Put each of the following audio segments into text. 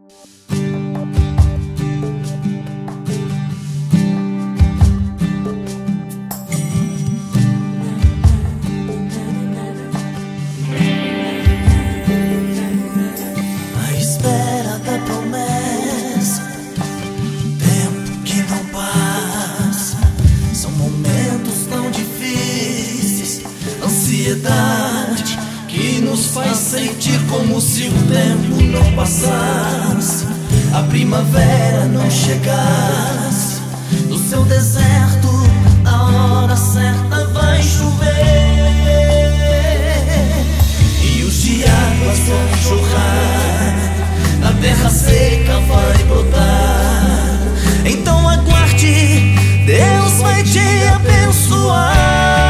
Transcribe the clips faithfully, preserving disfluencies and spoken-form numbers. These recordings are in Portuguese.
Que nos faz sentir como se o tempo não passasse, a primavera não chegasse. No seu deserto, na hora certa vai chover, e os de águas vão jorrar, na terra seca vai brotar. Então aguarde, Deus vai te abençoar.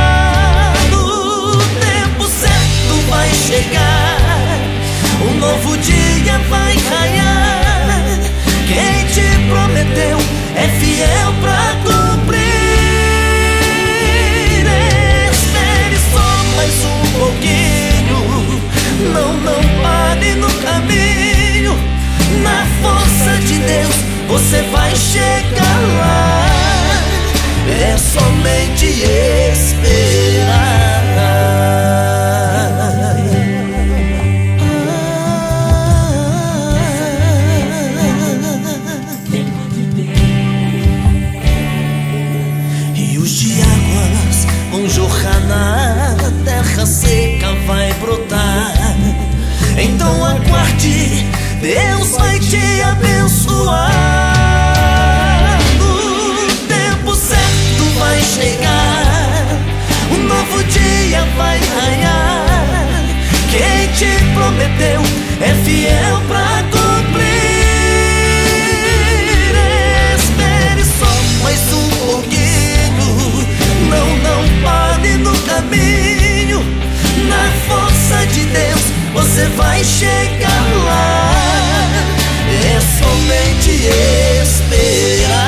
Um novo dia vai raiar. Quem te prometeu é fiel pra cumprir. Espere só mais um pouquinho. Não, não pare no caminho. Na força de Deus você vai chegar lá. É somente esperar. Jorrar na terra seca vai brotar. Então aguarde, Deus vai te abençoar. O tempo certo vai chegar, um novo dia vai raiar. Quem te prometeu é fiel pra cumprir. Espere só mais um pouquinho. Não, não pare no caminho. Na força de Deus você vai chegar lá. É somente esperar.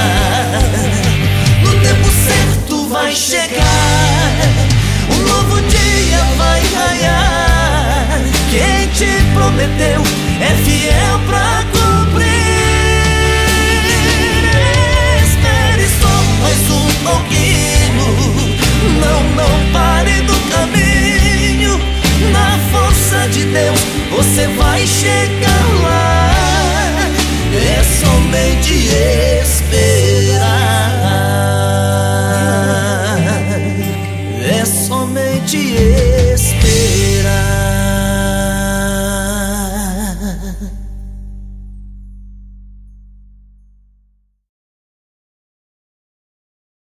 No tempo certo vai chegar, um novo dia vai raiar. Quem te prometeu é fiel pra cumprir. Espere só mais um pouquinho. Não, não pare no caminho. Na força de Deus você vai chegar lá. É somente esperar.